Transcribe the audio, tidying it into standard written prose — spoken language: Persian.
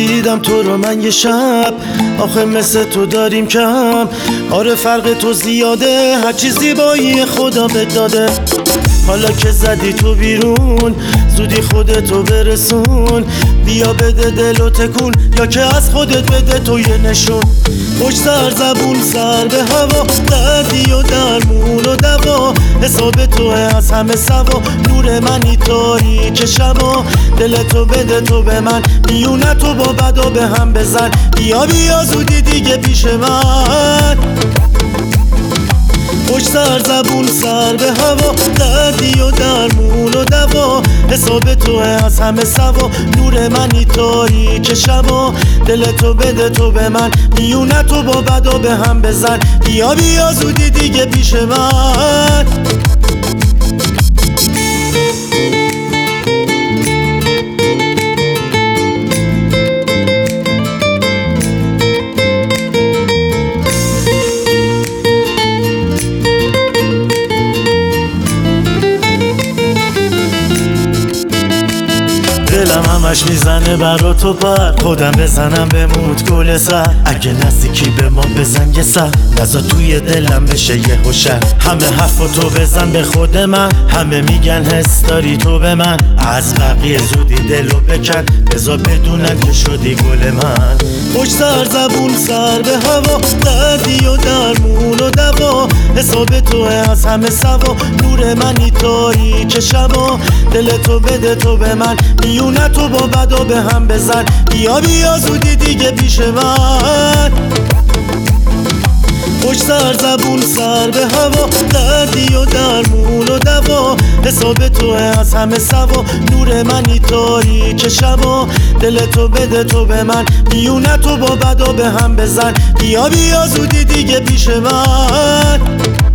دیدم تو رو من یه شب، آخه مثل تو داریم کم. آره فرق تو زیاده، هرچی زیبایی خدا بهت داده. حالا که زدی تو بیرون، زودی خودتو برسون. بیا بده دلو تکون، یا که از خودت بده تو یه نشون. خوش سر زبون سر به هوا، دردی و درمون و دوا. حساب توه از همه سوا، نور منی تاریک شبا. دلتو بده تو به من، میونه تو با بدا به هم بزن. بیا بیا زودی دیگه پیش من. خوش سر زبون سر به هوا، دردی و درمون و دوا. حساب توه از همه سوا، نور منی تاریک شبا. دلتو بده تو به من، میونه تو با بدا به هم بزن. بیا بیا زودی دیگه پیش من. دلم همش میزنه برا تو پر، خودم بزنم بموت گل سر. اگه نزدیکی به ما بزن یه سر، نزا توی دلم بشه یه هوشر. همه حرفا تو بزن به خود من، همه میگن حس داری تو به من. از بقیه زودی دلو بکن، بذار بدونن که شدی گل من. خوش سر زبون سر به هوا، دردی و درمون و دوا. حساب توه از همه سوا، نور منی تاریک شبا. دلتو بده تو به من، میونه تو با بدا به هم بزن. بیا بیا زودی دیگه پیش من. خوش سر زبون سر به هوا، دردی و درمون و دوا. حساب توه از همه سوا، نور منی تاریک شبا. دلتو بده تو به من، میونه تو با بدا به هم بزن. بیا بیا زودی دیگه پیش من.